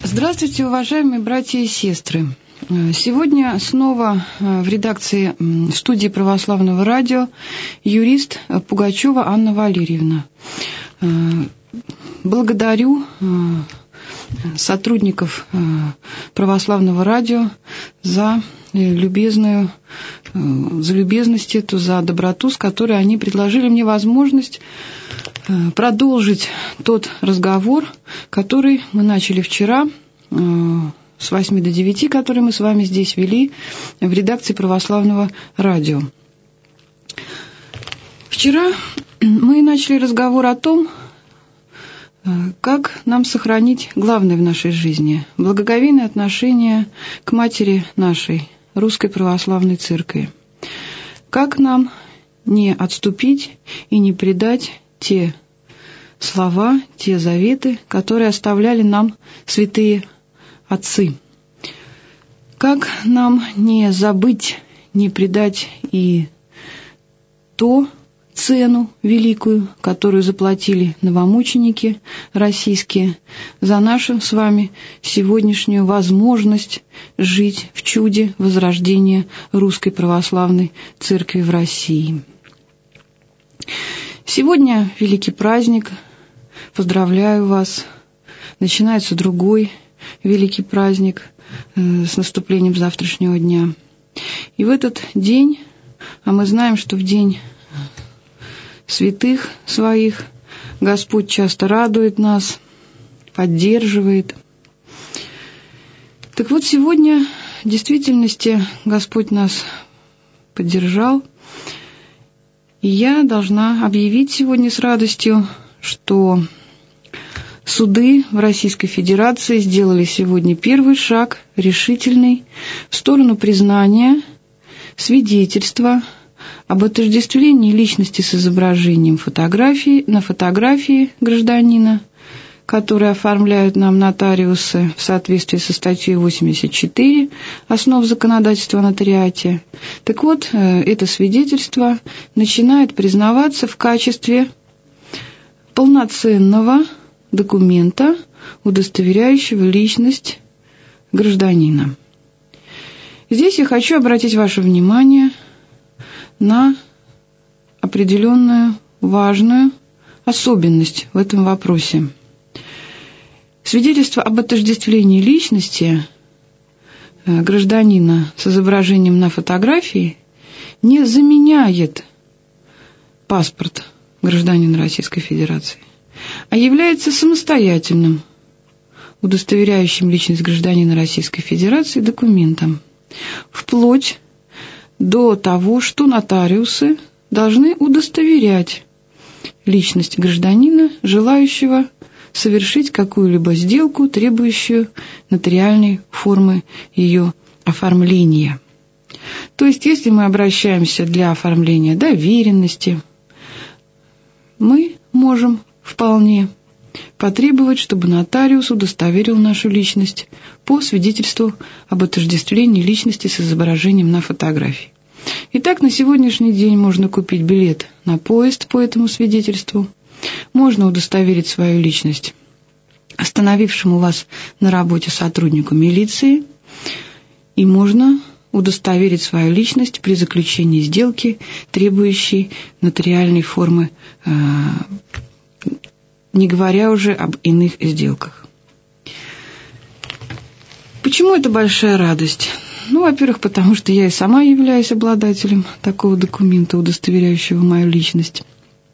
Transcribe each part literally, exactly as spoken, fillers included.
Здравствуйте, уважаемые братья и сестры. Сегодня снова в редакции студии Православного радио юрист Пугачева Анна Валерьевна. Благодарю сотрудников Православного радио за любезную, за любезность эту, за доброту, с которой они предложили мне возможность продолжить тот разговор, который мы начали вчера с восьми до девяти, который мы с вами здесь вели в редакции Православного радио. Вчера мы начали разговор о том, как нам сохранить главное в нашей жизни – благоговейное отношение к матери нашей, Русской Православной Церкви. Как нам не отступить и не предать те слова, те заветы, которые оставляли нам святые отцы. Как нам не забыть, не предать и ту цену великую, которую заплатили новомученики российские за нашу с вами сегодняшнюю возможность жить в чуде возрождения Русской Православной Церкви в России. Сегодня великий праздник. Поздравляю вас. Начинается другой великий праздник с наступлением завтрашнего дня. И в этот день, а мы знаем, что в день святых своих Господь часто радует нас, поддерживает. Так вот, сегодня в действительности Господь нас поддержал. И я должна объявить сегодня с радостью, что суды в Российской Федерации сделали сегодня первый шаг, решительный, в сторону признания свидетельства об отождествлении личности с изображением фотографии на фотографии гражданина, которые оформляют нам нотариусы в соответствии со статьей восемьдесят четыре «Основ законодательства о нотариате». Так вот, это свидетельство начинает признаваться в качестве полноценного документа, удостоверяющего личность гражданина. Здесь я хочу обратить ваше внимание на определенную важную особенность в этом вопросе. Свидетельство об отождествлении личности гражданина с изображением на фотографии не заменяет паспорт гражданина Российской Федерации, а является самостоятельным, удостоверяющим личность гражданина Российской Федерации документом, вплоть до того, что нотариусы должны удостоверять личность гражданина, желающего совершить какую-либо сделку, требующую нотариальной формы ее оформления. То есть, если мы обращаемся для оформления доверенности, мы можем вполне потребовать, чтобы нотариус удостоверил нашу личность по свидетельству об отождествлении личности с изображением на фотографии. Итак, на сегодняшний день можно купить билет на поезд по этому свидетельству, можно удостоверить свою личность остановившему вас на работе сотруднику милиции, и можно удостоверить свою личность при заключении сделки, требующей нотариальной формы, не говоря уже об иных сделках. Почему это большая радость? Ну, во-первых, потому что я и сама являюсь обладателем такого документа, удостоверяющего мою личность.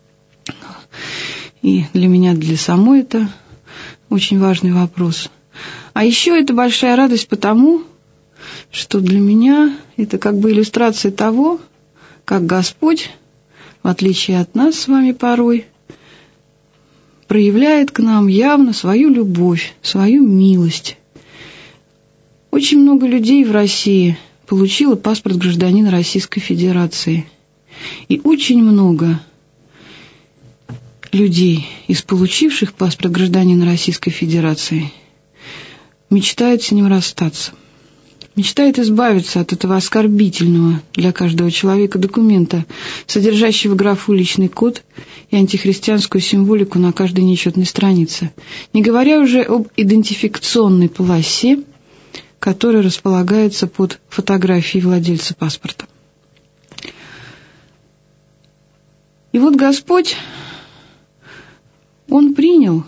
И для меня, для самой это очень важный вопрос. А еще это большая радость потому, что для меня это как бы иллюстрация того, как Господь, в отличие от нас с вами порой, проявляет к нам явно свою любовь, свою милость. Очень много людей в России получило паспорт гражданина Российской Федерации. И очень много людей, из получивших паспорт гражданина Российской Федерации, мечтают с ним расстаться. мечтает избавиться от этого оскорбительного для каждого человека документа, содержащего графу «личный код» и антихристианскую символику на каждой нечетной странице, не говоря уже об идентификационной полосе, которая располагается под фотографией владельца паспорта. И вот Господь, Он принял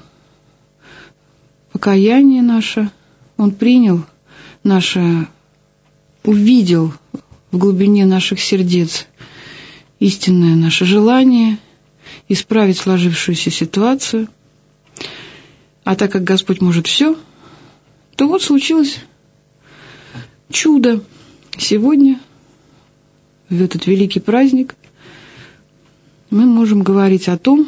покаяние наше, Он принял наше, увидел в глубине наших сердец истинное наше желание исправить сложившуюся ситуацию. А так как Господь может все, то вот случилось чудо. Сегодня, в этот великий праздник, мы можем говорить о том,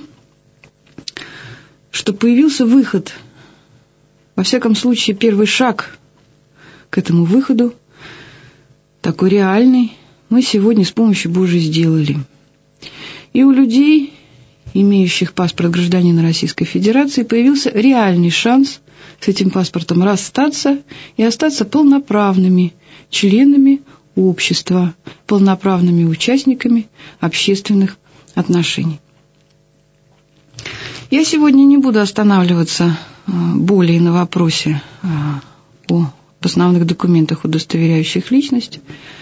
что появился выход, во всяком случае, первый шаг к этому выходу, такой реальный, мы сегодня с помощью Божией сделали. И у людей, имеющих паспорт гражданина Российской Федерации, появился реальный шанс с этим паспортом расстаться и остаться полноправными членами общества, полноправными участниками общественных отношений. Я сегодня не буду останавливаться более на вопросе о основных документах, удостоверяющих личность.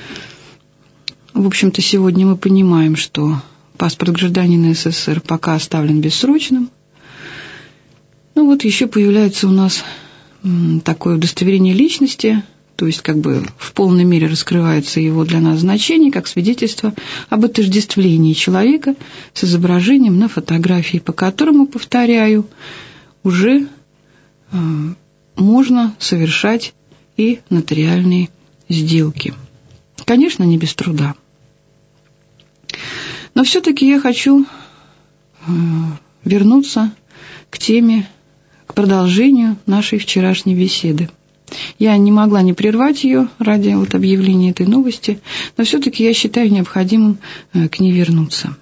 В общем-то, сегодня мы понимаем, что паспорт гражданина СССР пока оставлен бессрочным. Ну вот еще появляется у нас такое удостоверение личности, то есть как бы в полной мере раскрывается его для нас значение, как свидетельство об отождествлении человека с изображением на фотографии, по которому, повторяю, уже э, можно совершать и нотариальные сделки. Конечно, не без труда. Но все-таки я хочу э, вернуться к теме, к продолжению нашей вчерашней беседы. Я не могла не прервать ее ради вот объявления этой новости, но все-таки я считаю необходимым к ней вернуться.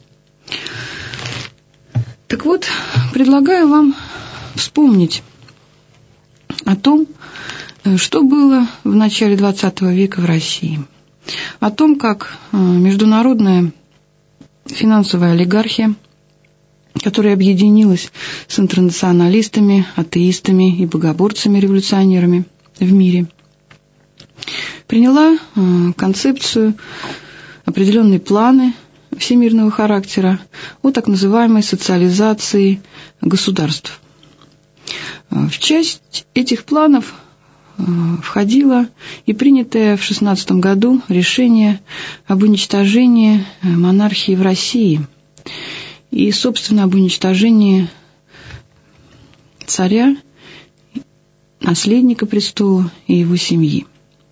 Так вот, предлагаю вам вспомнить о том, что было в начале двадцатого века в России, о том, как международная финансовая олигархия, которая объединилась с интернационалистами, атеистами и богоборцами-революционерами в мире, приняла э, концепцию, определенные планы всемирного характера о так называемой социализации государств. В часть этих планов э, входило и принятое в шестнадцатом году решение об уничтожении монархии в России и, собственно, об уничтожении царя, наследника престола и его семьи.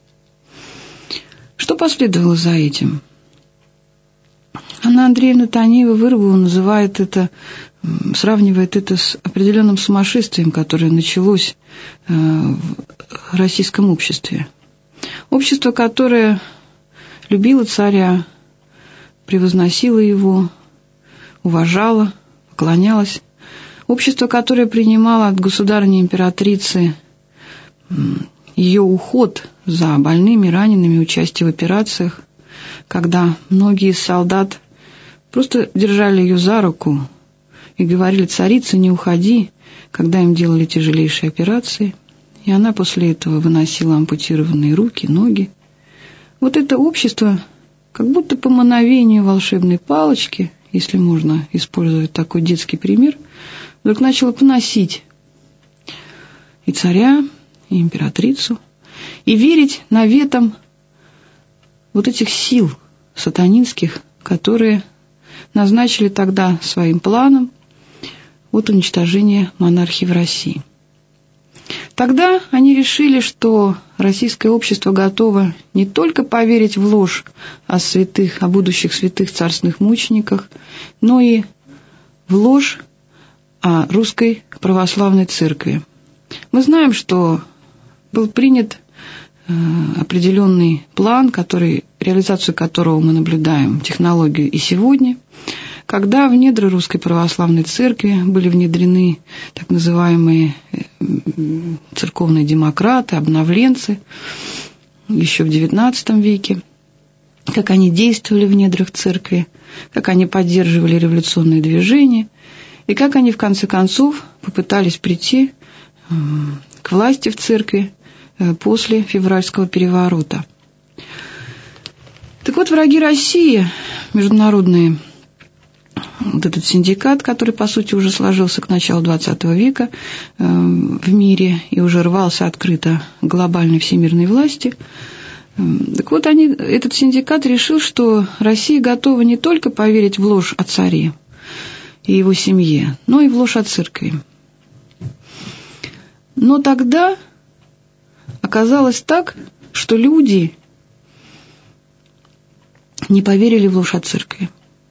Что последовало за этим? Анна Андреевна Танеева-Вырубова называет это, сравнивает это с определенным сумасшествием, которое началось в российском обществе. Общество, которое любило царя, превозносило его, уважала, поклонялась. Общество, которое принимало от государыни-императрицы ее уход за больными, ранеными, участие в операциях, когда многие из солдат просто держали ее за руку и говорили: «Царица, не уходи», когда им делали тяжелейшие операции, и она после этого выносила ампутированные руки, ноги. Вот это общество, как будто по мановению волшебной палочки, если можно использовать такой детский пример, вдруг начало поносить и царя, и императрицу, и верить наветам вот этих сил сатанинских, которые назначили тогда своим планом от уничтожения монархии в России. Тогда они решили, что российское общество готово не только поверить в ложь о святых, о будущих святых царственных мучениках, но и в ложь о русской православной церкви. Мы знаем, что был принят э, определенный план, который, реализацию которого мы наблюдаем, технологию и сегодня, когда в недра Русской Православной Церкви были внедрены так называемые церковные демократы, обновленцы, еще в девятнадцатом веке, как они действовали в недрах церкви, как они поддерживали революционные движения, и как они, в конце концов, попытались прийти к власти в церкви после февральского переворота. Так вот, враги России, международные, вот этот синдикат, который, по сути, уже сложился к началу двадцатого века э, в мире и уже рвался открыто к глобальной всемирной власти. Э, так вот, они, этот синдикат решил, что Россия готова не только поверить в ложь о царе и его семье, но и в ложь о церкви. Но тогда оказалось так, что люди не поверили в ложь о церкви.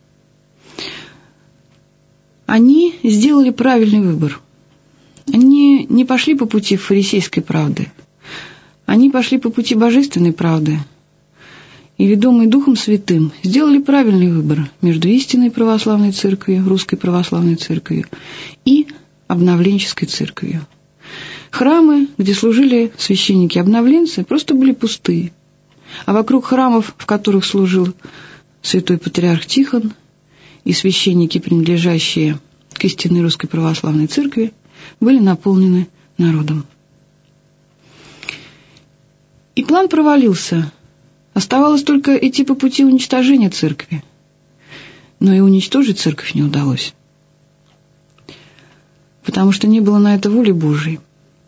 Они сделали правильный выбор. Они не пошли по пути фарисейской правды. Они пошли по пути божественной правды. И, ведомые Духом Святым, сделали правильный выбор между истинной православной церковью, русской православной церковью, и обновленческой церковью. Храмы, где служили священники-обновленцы, просто были пустые. А вокруг храмов, в которых служил святой патриарх Тихон, и священники, принадлежащие к истинной русской православной церкви, были наполнены народом. И план провалился. Оставалось только идти по пути уничтожения церкви. Но и уничтожить церковь не удалось. Потому что не было на это воли Божией.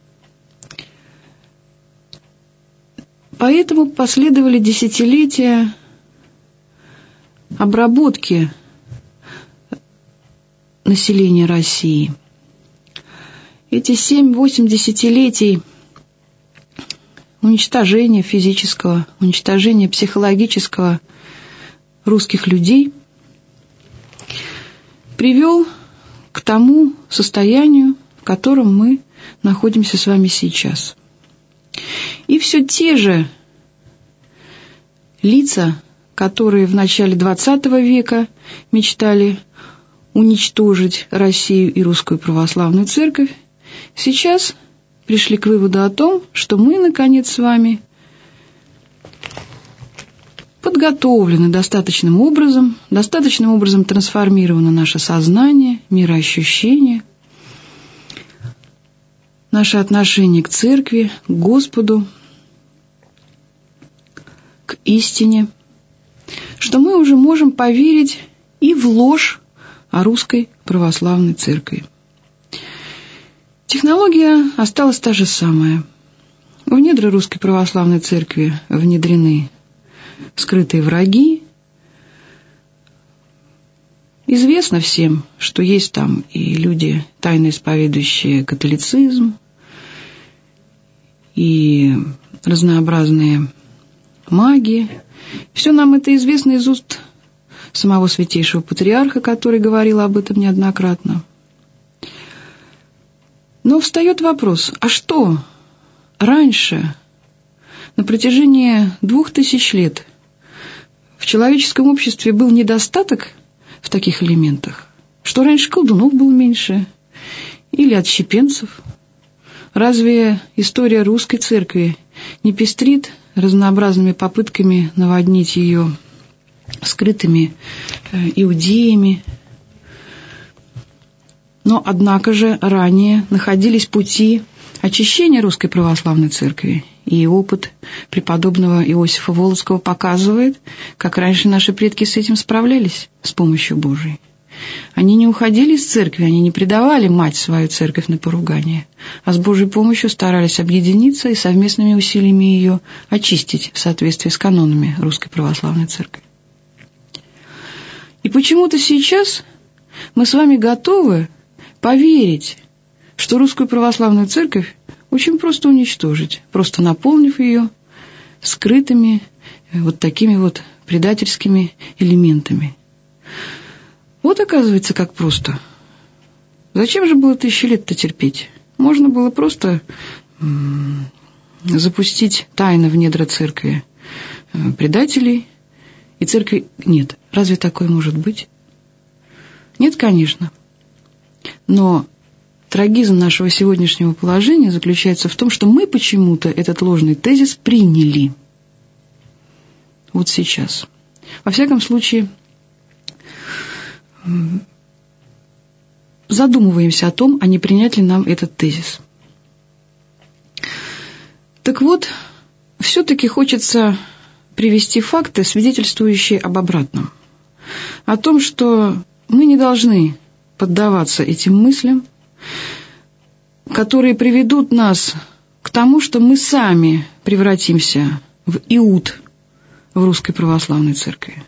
Поэтому последовали десятилетия обработки населения России. Эти семь-восемь десятилетий уничтожения физического, уничтожения психологического русских людей привел к тому состоянию, в котором мы находимся с вами сейчас. И все те же лица, которые в начале двадцатого века мечтали уничтожить Россию и русскую православную церковь, сейчас пришли к выводу о том, что мы, наконец, с вами подготовлены достаточным образом, достаточным образом трансформировано наше сознание, мироощущение, наше отношение к церкви, к Господу, к истине, что мы уже можем поверить и в ложь о русской православной церкви. Технология осталась та же самая. В недра русской православной церкви внедрены скрытые враги. Известно всем, что есть там и люди, тайно исповедующие католицизм, и разнообразные маги. Все нам это известно из уст самого святейшего патриарха, который говорил об этом неоднократно. Но встает вопрос, а что раньше, на протяжении двух тысяч лет, в человеческом обществе был недостаток в таких элементах? Что раньше колдунов было меньше? Или отщепенцев? Разве история русской церкви не пестрит разнообразными попытками наводнить ее скрытыми иудеями? Но, однако же, ранее находились пути очищения русской православной церкви, и опыт преподобного Иосифа Волоцкого показывает, как раньше наши предки с этим справлялись с помощью Божией. Они не уходили из церкви, они не предавали мать свою церковь на поругание, а с Божьей помощью старались объединиться и совместными усилиями ее очистить в соответствии с канонами русской православной церкви. И почему-то сейчас мы с вами готовы поверить, что русскую православную церковь очень просто уничтожить, просто наполнив ее скрытыми вот такими вот предательскими элементами. Вот, оказывается, как просто. Зачем же было тысячи лет-то терпеть? Можно было просто м- запустить тайно в недра церкви э, предателей, и церкви нет. Разве такое может быть? Нет, конечно. Но трагизм нашего сегодняшнего положения заключается в том, что мы почему-то этот ложный тезис приняли. вот сейчас. Во всяком случае, задумываемся о том, а не принять ли нам этот тезис. Так вот, все-таки хочется привести факты, свидетельствующие об обратном. О том, что мы не должны поддаваться этим мыслям, которые приведут нас к тому, что мы сами превратимся в иуд в Русской Православной Церкви.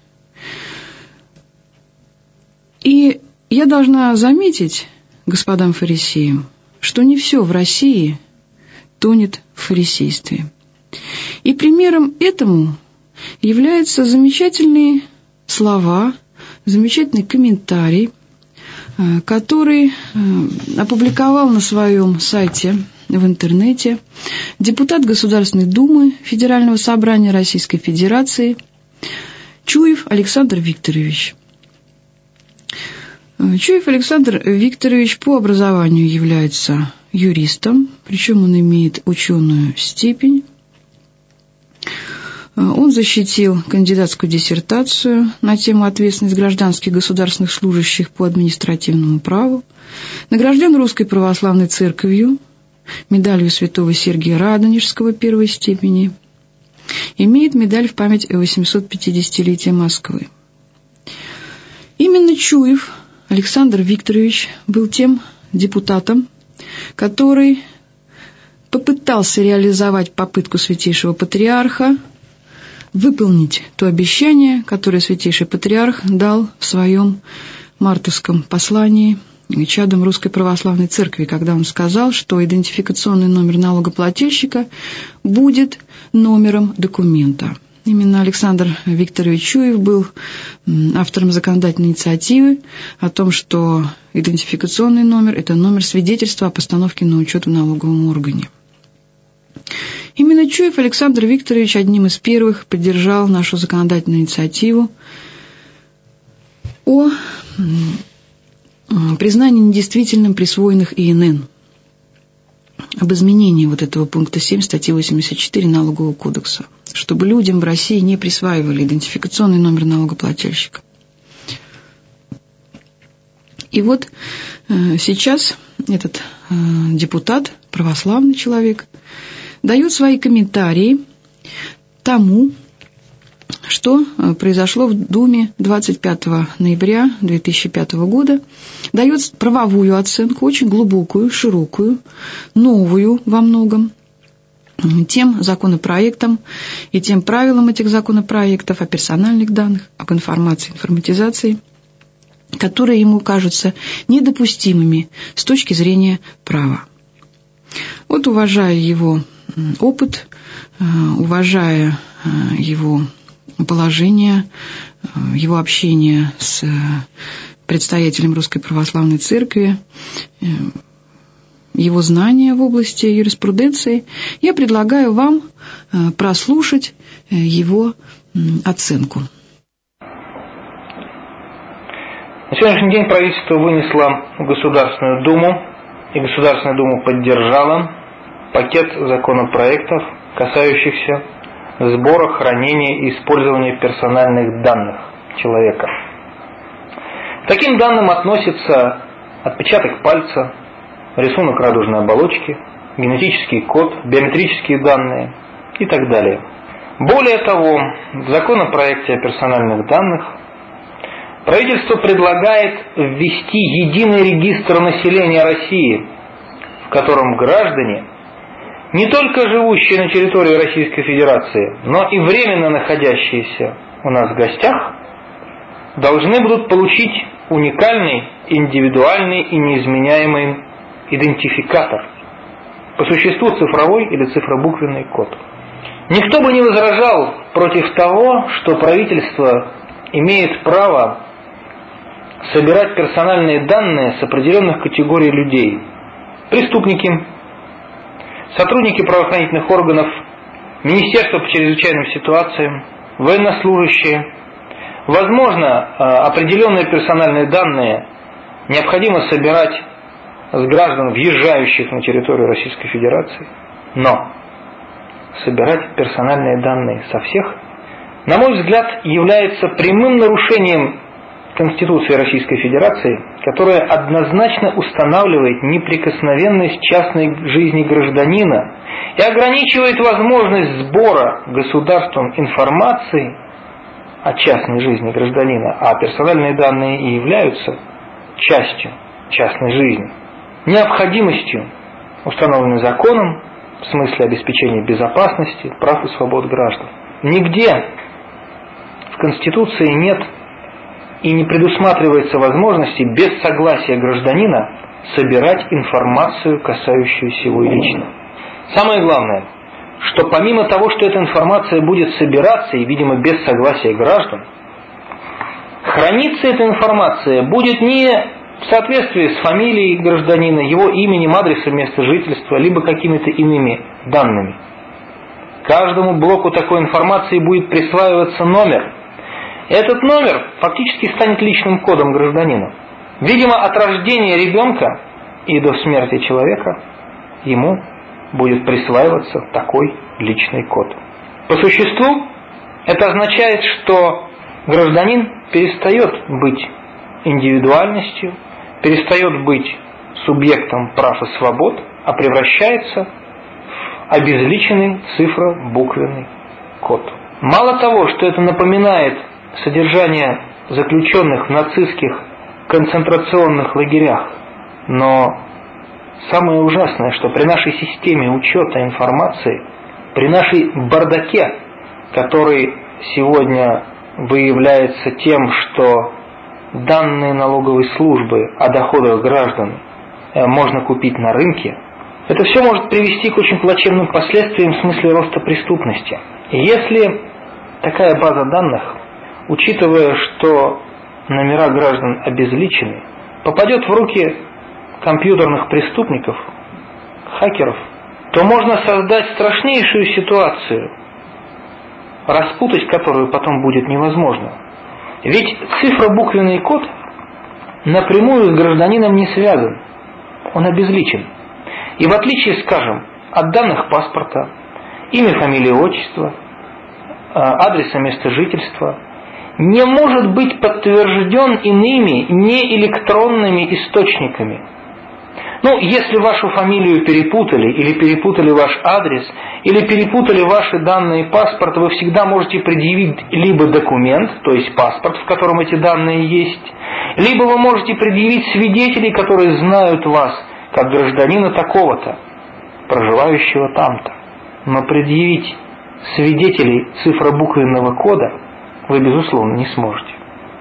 И я должна заметить господам фарисеям, что не все в России тонет в фарисействе. И примером этому являются замечательные слова, замечательный комментарий, который опубликовал на своем сайте в интернете депутат Государственной Думы Федерального собрания Российской Федерации Чуев Александр Викторович. Чуев Александр Викторович по образованию является юристом, причем он имеет ученую степень. Он защитил кандидатскую диссертацию на тему «Ответственность гражданских государственных служащих по административному праву», награжден Русской Православной Церковью, медалью святого Сергия Радонежского первой степени, имеет медаль в память восьмисот-пятидесятилетия Москвы. Именно Чуев Александр Викторович был тем депутатом, который попытался реализовать попытку Святейшего Патриарха выполнить то обещание, которое Святейший Патриарх дал в своем мартовском послании чадам Русской Православной Церкви, когда он сказал, что идентификационный номер налогоплательщика будет номером документа. Именно Александр Викторович Чуев был автором законодательной инициативы о том, что идентификационный номер – это номер свидетельства о постановке на учет в налоговом органе. Именно Чуев Александр Викторович одним из первых поддержал нашу законодательную инициативу о признании недействительным присвоенных ИНН, об изменении вот этого пункта семь статьи восемьдесят четыре Налогового кодекса, чтобы людям в России не присваивали идентификационный номер налогоплательщика. И вот э, сейчас этот э, депутат, православный человек, дает свои комментарии тому, что произошло в Думе двадцать пятого ноября две тысячи пятого года, дает правовую оценку, очень глубокую, широкую, новую во многом, тем законопроектам и тем правилам этих законопроектов о персональных данных, об информации, информатизации, которые ему кажутся недопустимыми с точки зрения права. Вот, уважая его опыт, уважая его положение, его общение с предстоятелем Русской Православной Церкви, его знания в области юриспруденции, я предлагаю вам прослушать его оценку. На сегодняшний день правительство вынесло в Государственную Думу, и Государственная Дума поддержала пакет законопроектов, касающихся сбора, хранения и использования персональных данных человека. К таким данным относятся отпечаток пальца, рисунок радужной оболочки, генетический код, биометрические данные и так далее. Более того, в законопроекте о персональных данных правительство предлагает ввести единый регистр населения России, в котором граждане, не только живущие на территории Российской Федерации, но и временно находящиеся у нас в гостях, должны будут получить уникальный, индивидуальный и неизменяемый идентификатор, по существу цифровой или цифробуквенный код. Никто бы не возражал против того, что правительство имеет право собирать персональные данные с определенных категорий людей: преступники, сотрудники правоохранительных органов, Министерство по чрезвычайным ситуациям, военнослужащие. Возможно, определенные персональные данные необходимо собирать с граждан, въезжающих на территорию Российской Федерации, но собирать персональные данные со всех на мой взгляд, является прямым нарушением Конституции Российской Федерации, которая однозначно устанавливает неприкосновенность частной жизни гражданина и ограничивает возможность сбора государством информации о частной жизни гражданина, а персональные данные и являются частью частной жизни, необходимостью, установленной законом в смысле обеспечения безопасности, прав и свобод граждан. Нигде в Конституции нет и не предусматривается возможности без согласия гражданина собирать информацию, касающуюся его лично. Самое главное, что помимо того, что эта информация будет собираться, и, видимо, без согласия граждан, храниться эта информация будет не в соответствии с фамилией гражданина, его именем, адресом места жительства, либо какими-то иными данными. Каждому блоку такой информации будет присваиваться номер. Этот номер фактически станет личным кодом гражданина. Видимо, от рождения ребенка и до смерти человека ему будет присваиваться такой личный код. По существу это означает, что гражданин перестает быть индивидуальностью, перестает быть субъектом прав и свобод, а превращается в обезличенный цифро-буквенный код. Мало того, что это напоминает содержание заключенных в нацистских концентрационных лагерях, но самое ужасное, что при нашей системе учета информации, при нашей бардаке, который сегодня выявляется тем, что данные налоговой службы о доходах граждан можно купить на рынке, это все может привести к очень плачевным последствиям в смысле роста преступности. Если такая база данных, учитывая, что номера граждан обезличены, попадет в руки компьютерных преступников, хакеров, то можно создать страшнейшую ситуацию, распутать которую потом будет невозможно. Ведь цифро-буквенный код напрямую с гражданином не связан, он обезличен. И в отличие, скажем, от данных паспорта, имя, фамилия, отчество, адреса места жительства, не может быть подтвержден иными неэлектронными источниками. Ну, если вашу фамилию перепутали, или перепутали ваш адрес, или перепутали ваши данные паспорта, вы всегда можете предъявить либо документ, то есть паспорт, в котором эти данные есть, либо вы можете предъявить свидетелей, которые знают вас как гражданина такого-то, проживающего там-то. Но предъявить свидетелей цифробуквенного кода вы, безусловно, не сможете.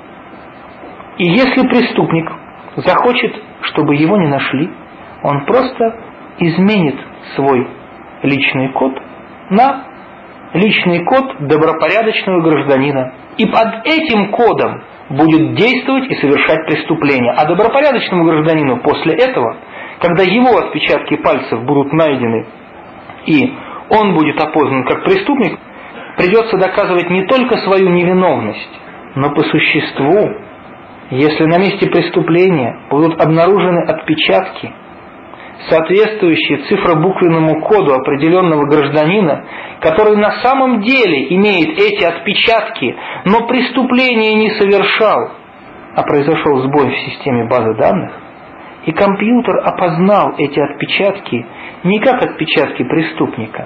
И если преступник захочет, чтобы его не нашли, он просто изменит свой личный код на личный код добропорядочного гражданина. И под этим кодом будет действовать и совершать преступление. А добропорядочному гражданину после этого, когда его отпечатки пальцев будут найдены и он будет опознан как преступник, придется доказывать не только свою невиновность, но по существу, если на месте преступления будут обнаружены отпечатки, соответствующие цифробуквенному коду определенного гражданина, который на самом деле имеет эти отпечатки, но преступление не совершал, а произошел сбой в системе базы данных, и компьютер опознал эти отпечатки не как отпечатки преступника,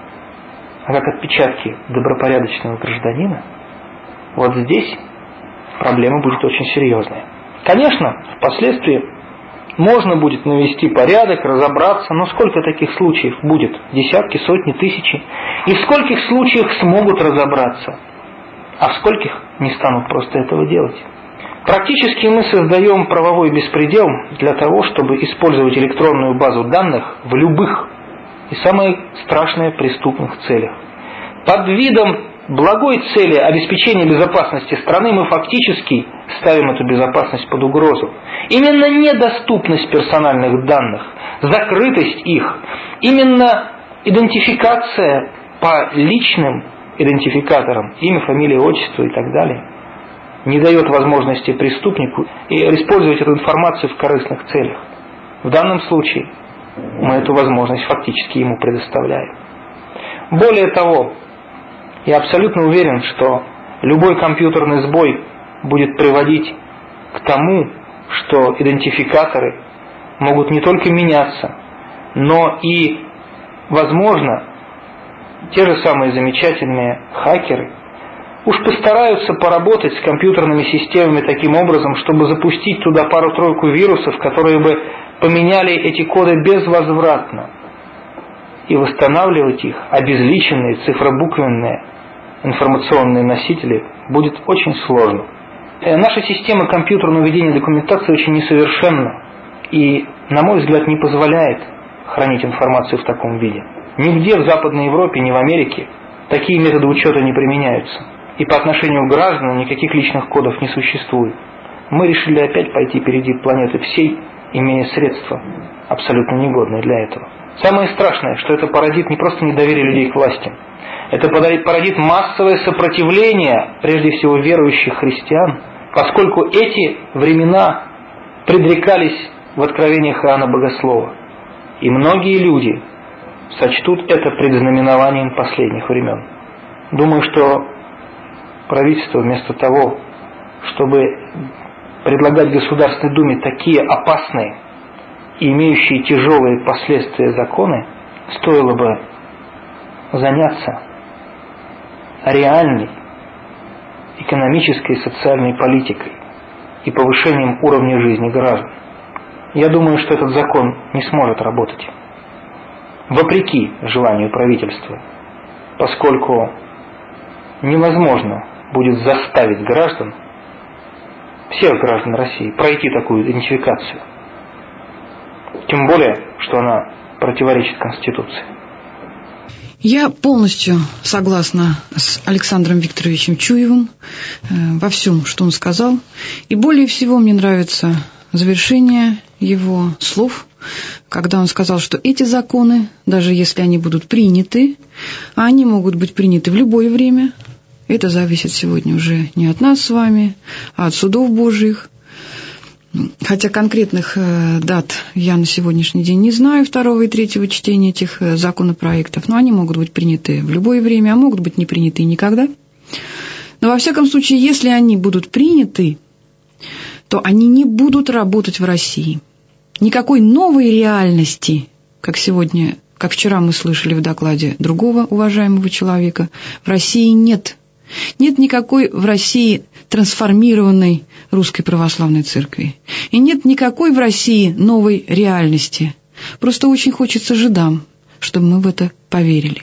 а как отпечатки добропорядочного гражданина, вот здесь проблема будет очень серьезная. Конечно, впоследствии можно будет навести порядок, разобраться, но сколько таких случаев будет? Десятки, сотни, тысячи. И в скольких случаях смогут разобраться, а в скольких не станут просто этого делать. Практически мы создаем правовой беспредел для того, чтобы использовать электронную базу данных в любых и самое страшное преступных целях. Под видом благой цели обеспечения безопасности страны мы фактически ставим эту безопасность под угрозу. Именно недоступность персональных данных, закрытость их, именно идентификация по личным идентификаторам, имя, фамилия, отчество и так далее, не дает возможности преступнику использовать эту информацию в корыстных целях. В данном случае мы эту возможность фактически ему предоставляем. Более того, Я абсолютно уверен, что любой компьютерный сбой будет приводить к тому, что идентификаторы могут не только меняться, но и, возможно, те же самые замечательные хакеры уж постараются поработать с компьютерными системами таким образом, чтобы запустить туда пару-тройку вирусов, которые бы поменяли эти коды безвозвратно, и восстанавливать их, обезличенные цифробуквенные информационные носители, будет очень сложно. Наша система компьютерного ведения документации очень несовершенна и, на мой взгляд, не позволяет хранить информацию в таком виде. Нигде в Западной Европе, ни в Америке такие методы учета не применяются. И по отношению к гражданам никаких личных кодов не существует. Мы решили опять пойти впереди планеты всей, имея средства, абсолютно негодные для этого. Самое страшное, что это породит не просто недоверие людей к власти, это породит массовое сопротивление, прежде всего верующих христиан, поскольку эти времена предрекались в откровениях Иоанна Богослова. И многие люди сочтут это предзнаменованием последних времен. Думаю, что правительство вместо того, чтобы предлагать Государственной Думе такие опасные и имеющие тяжелые последствия законы, стоило бы заняться реальной экономической и социальной политикой и повышением уровня жизни граждан. Я думаю, что этот закон не сможет работать, вопреки желанию правительства, поскольку невозможно будет заставить граждан, всех граждан России, пройти такую идентификацию. Тем более, что она противоречит Конституции. Я полностью согласна с Александром Викторовичем Чуевым во всем, что он сказал. И более всего мне нравится завершение его слов, когда он сказал, что эти законы, даже если они будут приняты, а они могут быть приняты в любое время, это зависит сегодня уже не от нас с вами, а от судов Божьих. Хотя конкретных дат я на сегодняшний день не знаю, второго и третьего чтения этих законопроектов, но они могут быть приняты в любое время, а могут быть не приняты никогда. Но во всяком случае, если они будут приняты, то они не будут работать в России. Никакой новой реальности, как сегодня, как вчера мы слышали в докладе другого уважаемого человека, в России нет. Нет никакой в России трансформированной Русской Православной Церкви. И нет никакой в России новой реальности. Просто очень хочется жидам, чтобы мы в это поверили.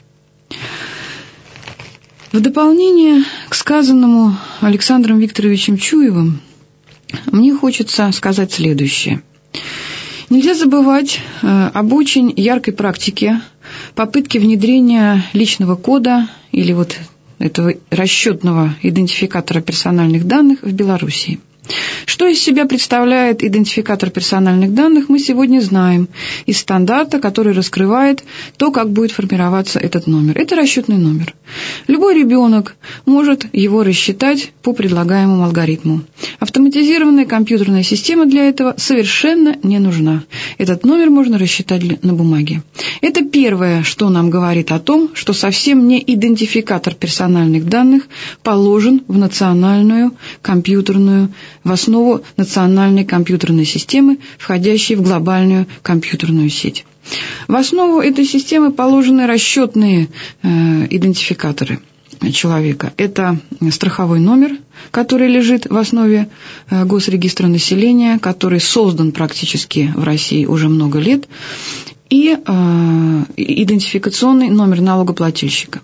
В дополнение к сказанному Александром Викторовичем Чуевым, мне хочется сказать следующее. Нельзя забывать э, об очень яркой практике попытки внедрения личного кода или вот этого расчетного идентификатора персональных данных в Белоруссии. Что из себя представляет идентификатор персональных данных, мы сегодня знаем из стандарта, который раскрывает то, как будет формироваться этот номер. Это расчетный номер. Любой ребенок может его рассчитать по предлагаемому алгоритму. Автоматизированная компьютерная система для этого совершенно не нужна. Этот номер можно рассчитать на бумаге. Это первое, что нам говорит о том, что совсем не идентификатор персональных данных положен в национальную компьютерную, в основу национальной компьютерной системы, входящей в глобальную компьютерную сеть. В основу этой системы положены расчетные э, идентификаторы человека. Это страховой номер, который лежит в основе э, госрегистра населения, который создан практически в России уже много лет, и э, идентификационный номер налогоплательщика.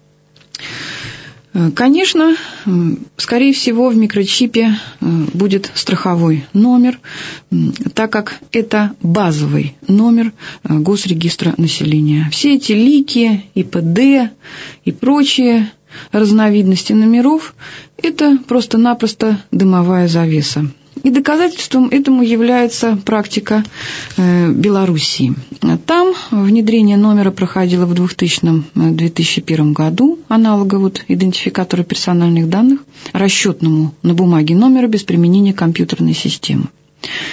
Конечно, скорее всего, в микрочипе будет страховой номер, так как это базовый номер госрегистра населения. Все эти лики, и пэ дэ и прочие разновидности номеров – это просто-напросто дымовая завеса. И доказательством этому является практика э, Белоруссии. Там внедрение номера проходило в двухтысячном — две тысячи первом году, аналога вот идентификатора персональных данных, расчетному на бумаге номера без применения компьютерной системы.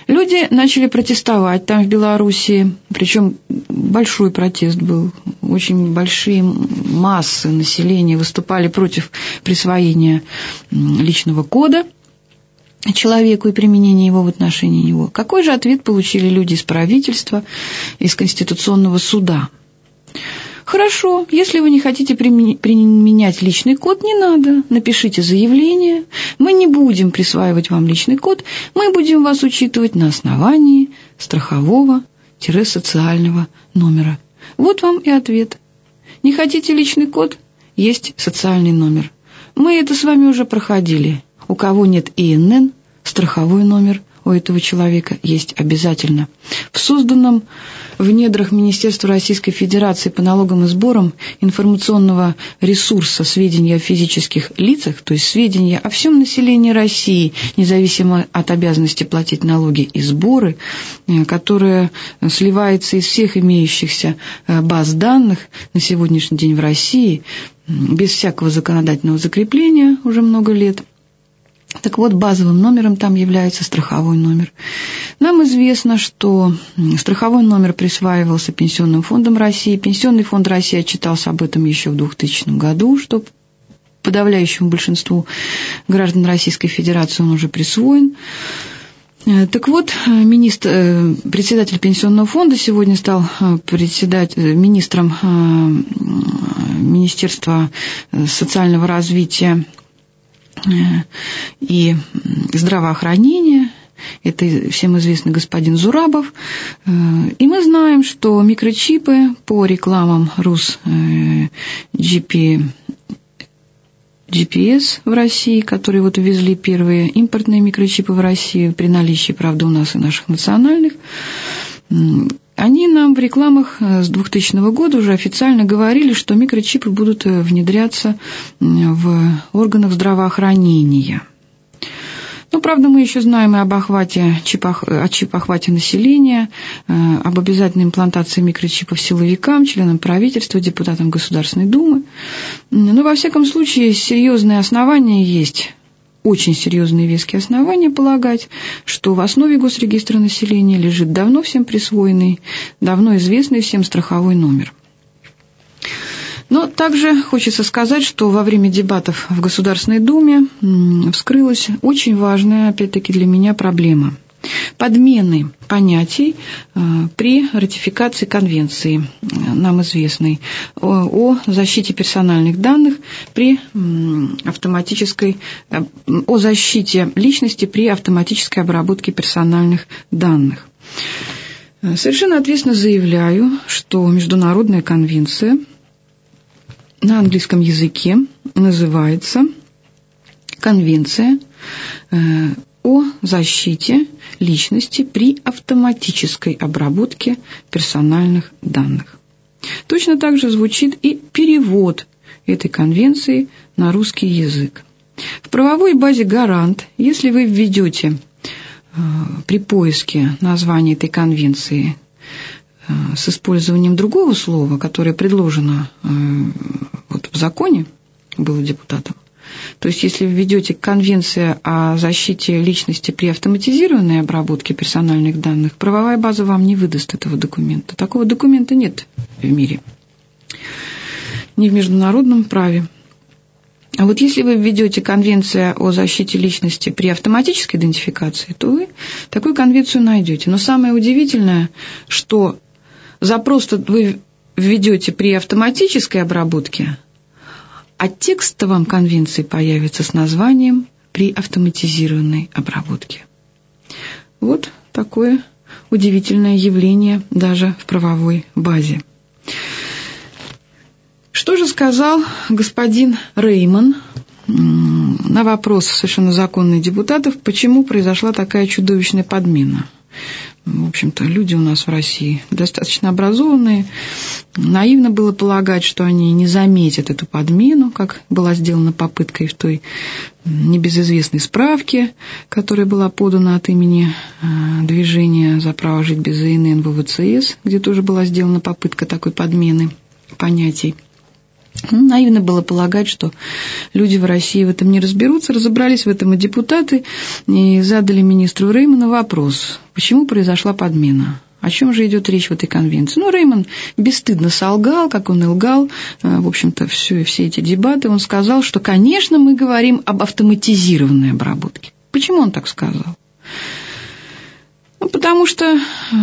Люди начали протестовать там, в Белоруссии, причем большой протест был, очень большие массы населения выступали против присвоения личного кода человеку и применения его в отношении него. Какой же ответ получили люди из правительства, из Конституционного суда? Хорошо, если вы не хотите применять личный код, не надо. Напишите заявление. Мы не будем присваивать вам личный код. Мы будем вас учитывать на основании страхового-социального номера. Вот вам и ответ. Не хотите личный код? Есть социальный номер. Мы это с вами уже проходили. У кого нет И Эн Эн, страховой номер у этого человека есть обязательно. В созданном в недрах Министерства Российской Федерации по налогам и сборам информационного ресурса сведения о физических лицах, то есть сведения о всем населении России, независимо от обязанности платить налоги и сборы, которая сливается из всех имеющихся баз данных на сегодняшний день в России, без всякого законодательного закрепления уже много лет. Так вот, базовым номером там является страховой номер. Нам известно, что страховой номер присваивался Пенсионным фондом России. Пенсионный фонд России отчитался об этом еще в двухтысячном году, что подавляющему большинству граждан Российской Федерации он уже присвоен. Так вот, министр, председатель Пенсионного фонда сегодня стал председатель, министром Министерства социального развития и здравоохранения. Это всем известный господин Зурабов. И мы знаем, что микрочипы по рекламам Рус Джи Пи Эс в России, которые вот ввезли первые импортные микрочипы в Россию, при наличии, правда, у нас и наших национальных, они нам в рекламах с двухтысячного года уже официально говорили, что микрочипы будут внедряться в органах здравоохранения. Ну, правда, мы еще знаем и об охвате, чипах, о чип-охвате населения, об обязательной имплантации микрочипов силовикам, членам правительства, депутатам Государственной Думы. Но, во всяком случае, серьезные основания есть, очень серьезные веские основания полагать, что в основе госрегистра населения лежит давно всем присвоенный, давно известный всем страховой номер. Но также хочется сказать, что во время дебатов в Государственной Думе вскрылась очень важная, опять-таки для меня, проблема подмены понятий при ратификации конвенции, нам известной, о защите персональных данных при автоматической, о защите личности при автоматической обработке персональных данных. Совершенно ответственно заявляю, что международная конвенция на английском языке называется «Конвенция о защите личности при автоматической обработке персональных данных». Точно так же звучит и перевод этой конвенции на русский язык. В правовой базе «Гарант», если вы введете при поиске название этой конвенции с использованием другого слова, которое предложено вот в законе, было депутатом, то есть если введете «Конвенция о защите личности при автоматизированной обработке персональных данных», правовая база вам не выдаст этого документа. Такого документа нет в мире, ни в международном праве. А вот если вы введете «Конвенция о защите личности при автоматической идентификации», то вы такую конвенцию найдете. Но самое удивительное, что запрос вы введете при автоматической обработке, а текст вам конвенции появится с названием «при автоматизированной обработке». Вот такое удивительное явление даже в правовой базе. Что же сказал господин Рейман на вопрос совершенно законных депутатов, почему произошла такая чудовищная подмена? В общем-то, люди у нас в России достаточно образованные. Наивно было полагать, что они не заметят эту подмену, как была сделана попытка и в той небезызвестной справке, которая была подана от имени движения «За право жить без И Эн Эн» В В Ц С, где тоже была сделана попытка такой подмены понятий. Наивно было полагать, что люди в России в этом не разберутся. Разобрались в этом и депутаты, и задали министру Рейману вопрос, почему произошла подмена. О чем же идет речь в этой конвенции? Ну, Рейман бесстыдно солгал, как он и лгал, в общем-то, все, все эти дебаты. Он сказал, что, конечно, мы говорим об автоматизированной обработке. Почему он так сказал? Ну, потому что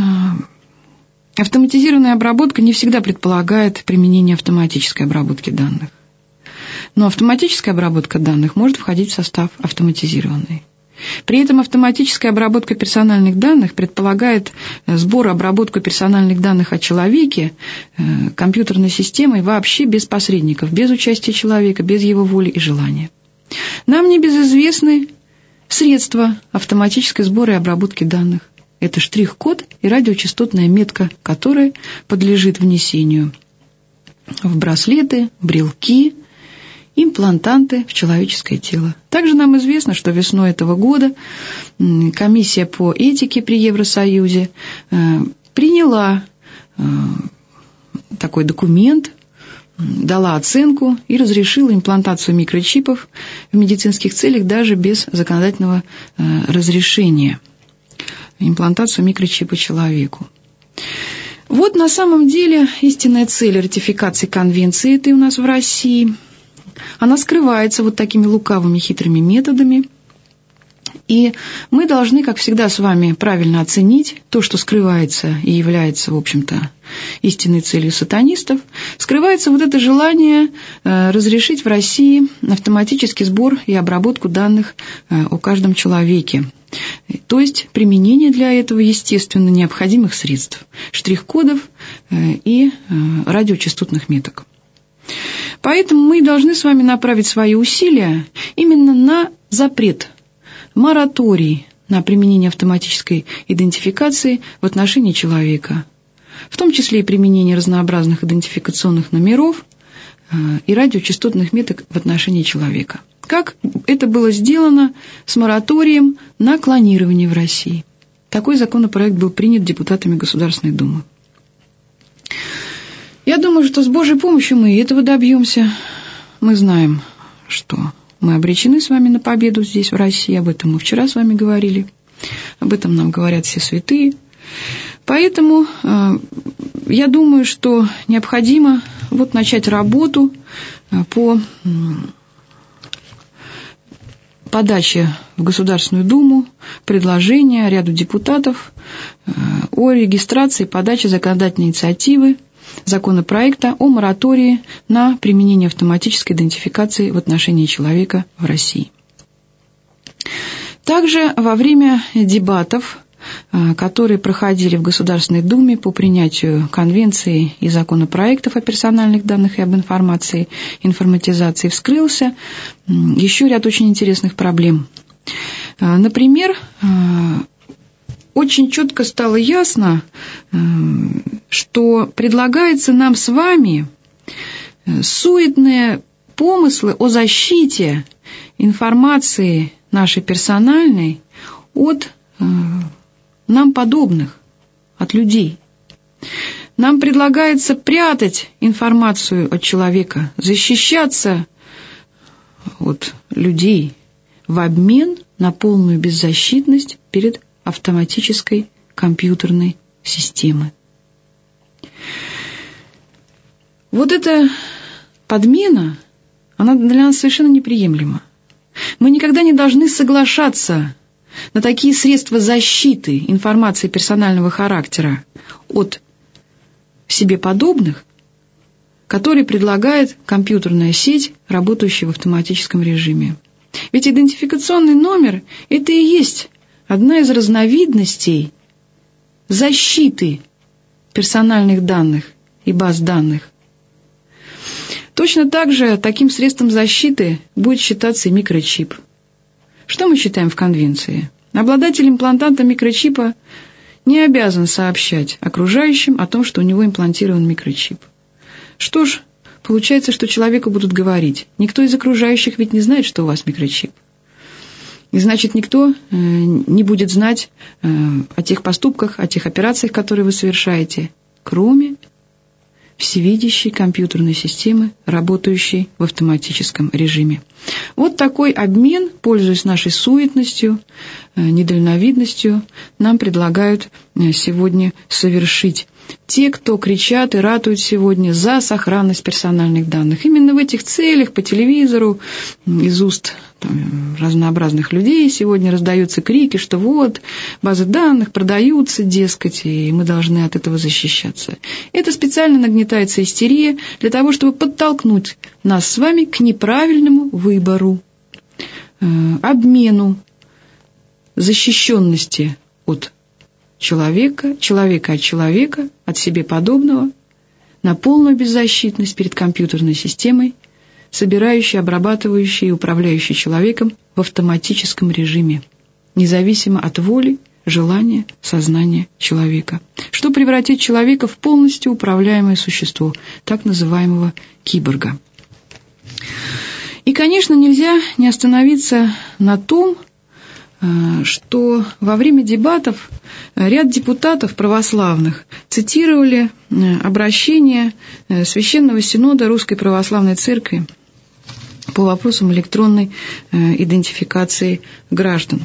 автоматизированная обработка не всегда предполагает применение автоматической обработки данных. Но автоматическая обработка данных может входить в состав автоматизированной. При этом автоматическая обработка персональных данных предполагает сбор и обработку персональных данных о человеке компьютерной системой вообще без посредников, без участия человека, без его воли и желания. Нам небезызвестны средства автоматической сбора и обработки данных. Это штрих-код и радиочастотная метка, которая подлежит внесению в браслеты, брелки, имплантанты в человеческое тело. Также нам известно, что весной этого года комиссия по этике при Евросоюзе приняла такой документ, дала оценку и разрешила имплантацию микрочипов в медицинских целях даже без законодательного разрешения. Имплантацию микрочипа человеку. Вот на самом деле истинная цель ратификации конвенции этой у нас в России. Она скрывается вот такими лукавыми хитрыми методами. И мы должны, как всегда, с вами правильно оценить то, что скрывается и является, в общем-то, истинной целью сатанистов. Скрывается вот это желание разрешить в России автоматический сбор и обработку данных о каждом человеке. То есть применение для этого, естественно, необходимых средств, штрих-кодов и радиочастотных меток. Поэтому мы должны с вами направить свои усилия именно на запрет, мораторий на применение автоматической идентификации в отношении человека, в том числе и применение разнообразных идентификационных номеров и радиочастотных меток в отношении человека. Как это было сделано с мораторием на клонирование в России. Такой законопроект был принят депутатами Государственной Думы. Я думаю, что с Божьей помощью мы и этого добьемся. Мы знаем, что мы обречены с вами на победу здесь, в России. Об этом мы вчера с вами говорили. Об этом нам говорят все святые. Поэтому э, я думаю, что необходимо вот начать работу по э, подаче в Государственную Думу предложения ряду депутатов э, о регистрации и подаче законодательной инициативы законопроекта о моратории на применение автоматической идентификации в отношении человека в России. Также во время дебатов, которые проходили в Государственной Думе по принятию конвенции и законопроектов о персональных данных и об информации, информатизации, вскрылся еще ряд очень интересных проблем. Например, очень четко стало ясно, что предлагается нам с вами суетные помыслы о защите информации нашей персональной от нам подобных, от людей. Нам предлагается прятать информацию от человека, защищаться от людей в обмен на полную беззащитность перед автоматической компьютерной системой. Вот эта подмена, она для нас совершенно неприемлема. Мы никогда не должны соглашаться на такие средства защиты информации персонального характера от себе подобных, которые предлагает компьютерная сеть, работающая в автоматическом режиме. Ведь идентификационный номер – это и есть одна из разновидностей защиты персональных данных и баз данных. Точно так же таким средством защиты будет считаться и микрочип. Что мы считаем в конвенции? Обладатель имплантанта микрочипа не обязан сообщать окружающим о том, что у него имплантирован микрочип. Что ж, получается, что человеку будут говорить: никто из окружающих ведь не знает, что у вас микрочип. И значит, никто не будет знать о тех поступках, о тех операциях, которые вы совершаете, кроме всевидящей компьютерной системы, работающей в автоматическом режиме. Вот такой обмен, пользуясь нашей суетностью, недальновидностью, нам предлагают сегодня совершить те, кто кричат и ратуют сегодня за сохранность персональных данных. Именно в этих целях по телевизору из уст там, разнообразных людей сегодня раздаются крики, что вот базы данных продаются, дескать, и мы должны от этого защищаться. Это специально нагнетается истерия для того, чтобы подтолкнуть нас с вами к неправильному выбору, э, обмену, защищенности от человека, человека от человека, от себе подобного, на полную беззащитность перед компьютерной системой, собирающей, обрабатывающей и управляющей человеком в автоматическом режиме, независимо от воли, желания, сознания человека, что превратит человека в полностью управляемое существо, так называемого киборга. И, конечно, нельзя не остановиться на том, что во время дебатов ряд депутатов православных цитировали обращение Священного Синода Русской Православной Церкви по вопросам электронной идентификации граждан.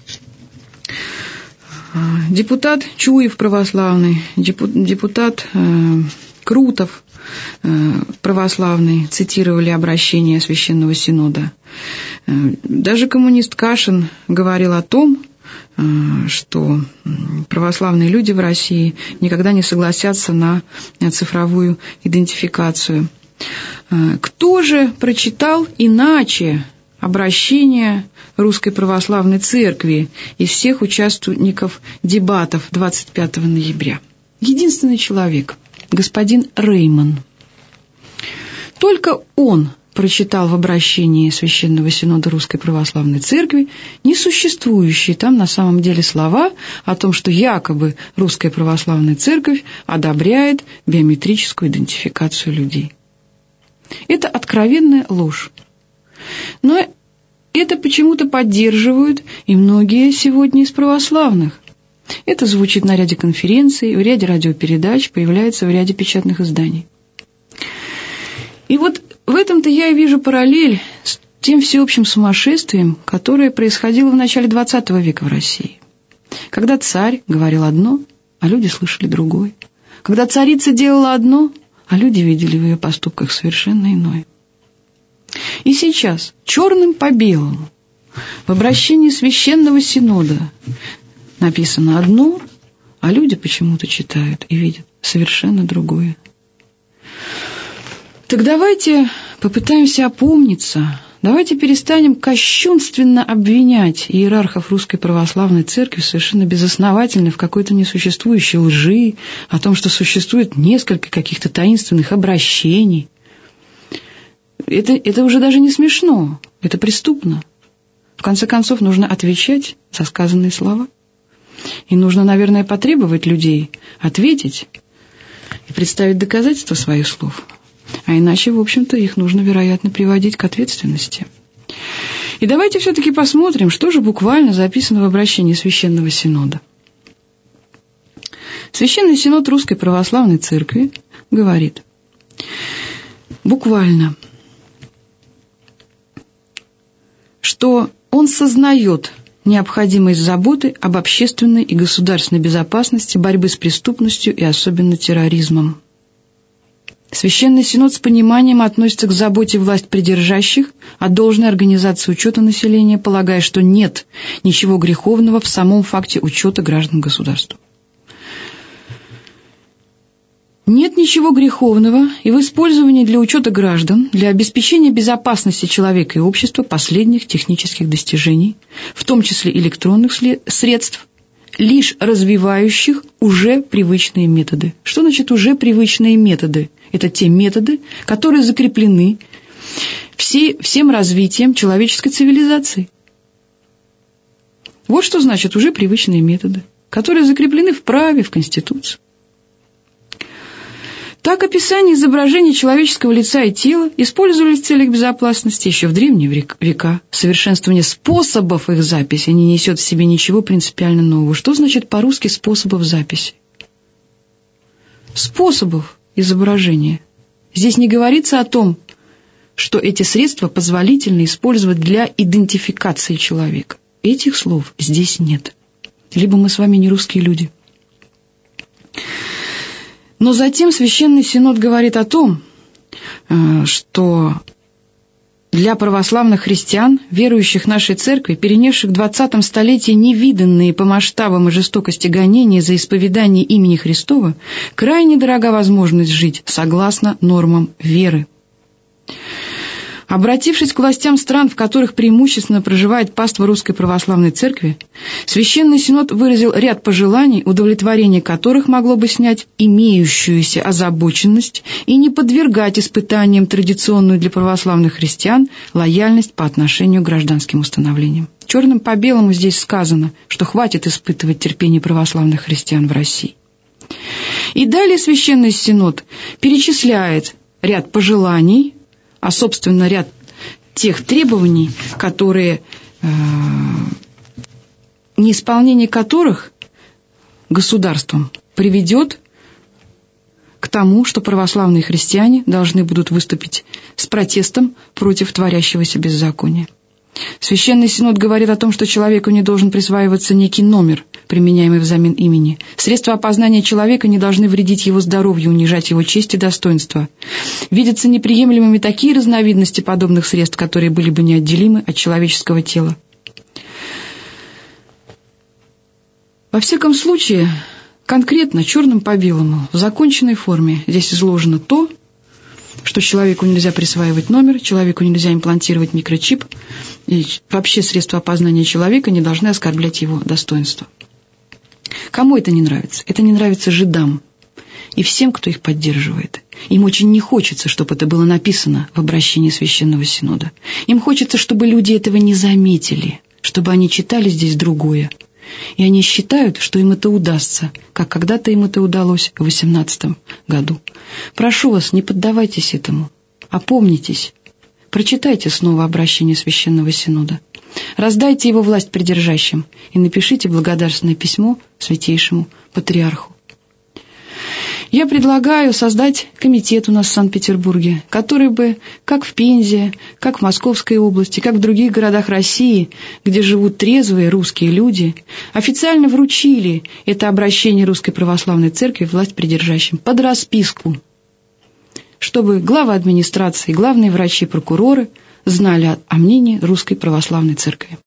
Депутат Чуев православный, депутат Крутов православный цитировали обращение Священного Синода. Даже коммунист Кашин говорил о том, что православные люди в России никогда не согласятся на цифровую идентификацию. Кто же прочитал иначе обращение Русской Православной Церкви из всех участников дебатов двадцать пятого ноября? Единственный человек, господин Рейман. Только он прочитал в обращении Священного Синода Русской Православной Церкви несуществующие там на самом деле слова о том, что якобы Русская Православная Церковь одобряет биометрическую идентификацию людей. Это откровенная ложь. Но это почему-то поддерживают и многие сегодня из православных. Это звучит на ряде конференций, в ряде радиопередач, появляется в ряде печатных изданий. И вот в этом-то я и вижу параллель с тем всеобщим сумасшествием, которое происходило в начале двадцатого века в России. Когда царь говорил одно, а люди слышали другое. Когда царица делала одно, а люди видели в ее поступках совершенно иное. И сейчас, черным по белому, в обращении Священного Синода написано одно, а люди почему-то читают и видят совершенно другое. Так давайте попытаемся опомниться, давайте перестанем кощунственно обвинять иерархов Русской Православной Церкви совершенно безосновательно в какой-то несуществующей лжи, о том, что существует несколько каких-то таинственных обращений. Это, это уже даже не смешно, это преступно. В конце концов, нужно отвечать за сказанные слова. И нужно, наверное, потребовать людей ответить и представить доказательства своих слов. А иначе, в общем-то, их нужно, вероятно, приводить к ответственности. И давайте все-таки посмотрим, что же буквально записано в обращении Священного Синода. Священный Синод Русской Православной Церкви говорит буквально, что он сознает необходимость заботы об общественной и государственной безопасности, борьбы с преступностью и особенно терроризмом. Священный Синод с пониманием относится к заботе власть придержащих о должной организации учета населения, полагая, что нет ничего греховного в самом факте учета граждан государства. Нет ничего греховного и в использовании для учета граждан, для обеспечения безопасности человека и общества последних технических достижений, в том числе электронных средств, лишь развивающих уже привычные методы. Что значит уже привычные методы? Это те методы, которые закреплены все, всем развитием человеческой цивилизации. Вот что значит уже привычные методы, которые закреплены в праве, в Конституции. Так описание изображений человеческого лица и тела использовались в целях безопасности еще в древние века. Совершенствование способов их записи не несет в себе ничего принципиально нового. Что значит по-русски способов записи? Способов. изображения. Здесь не говорится о том, что эти средства позволительно использовать для идентификации человека. Этих слов здесь нет. Либо мы с вами не русские люди. Но затем Священный Синод говорит о том, что для православных христиан, верующих нашей церкви, перенесших в двадцатом столетии невиданные по масштабам и жестокости гонения за исповедание имени Христова, крайне дорога возможность жить согласно нормам веры. Обратившись к властям стран, в которых преимущественно проживает паства Русской Православной Церкви, Священный Синод выразил ряд пожеланий, удовлетворение которых могло бы снять имеющуюся озабоченность и не подвергать испытаниям традиционную для православных христиан лояльность по отношению к гражданским установлениям. Черным по белому здесь сказано, что хватит испытывать терпение православных христиан в России. И далее Священный Синод перечисляет ряд пожеланий, а, собственно, ряд тех требований, которые, э, неисполнение которых государством приведет к тому, что православные христиане должны будут выступить с протестом против творящегося беззакония. Священный Синод говорит о том, что человеку не должен присваиваться некий номер, применяемый взамен имени. Средства опознания человека не должны вредить его здоровью, унижать его честь и достоинство. Видятся неприемлемыми такие разновидности подобных средств, которые были бы неотделимы от человеческого тела. Во всяком случае, конкретно, черным по белому, в законченной форме здесь изложено то, что человеку нельзя присваивать номер, человеку нельзя имплантировать микрочип, и вообще средства опознания человека не должны оскорблять его достоинство. Кому это не нравится? Это не нравится жидам и всем, кто их поддерживает. Им очень не хочется, чтобы это было написано в обращении Священного Синода. Им хочется, чтобы люди этого не заметили, чтобы они читали здесь другое. И они считают, что им это удастся, как когда-то им это удалось в восемнадцатом году. Прошу вас, не поддавайтесь этому. Опомнитесь. Прочитайте снова обращение Священного Синода. Раздайте его власть придержащим и напишите благодарственное письмо Святейшему Патриарху. Я предлагаю создать комитет у нас в Санкт-Петербурге, который бы, как в Пензе, как в Московской области, как в других городах России, где живут трезвые русские люди, официально вручили это обращение Русской Православной Церкви власть придержащим под расписку, чтобы главы администрации, главные врачи и прокуроры знали о мнении Русской Православной Церкви.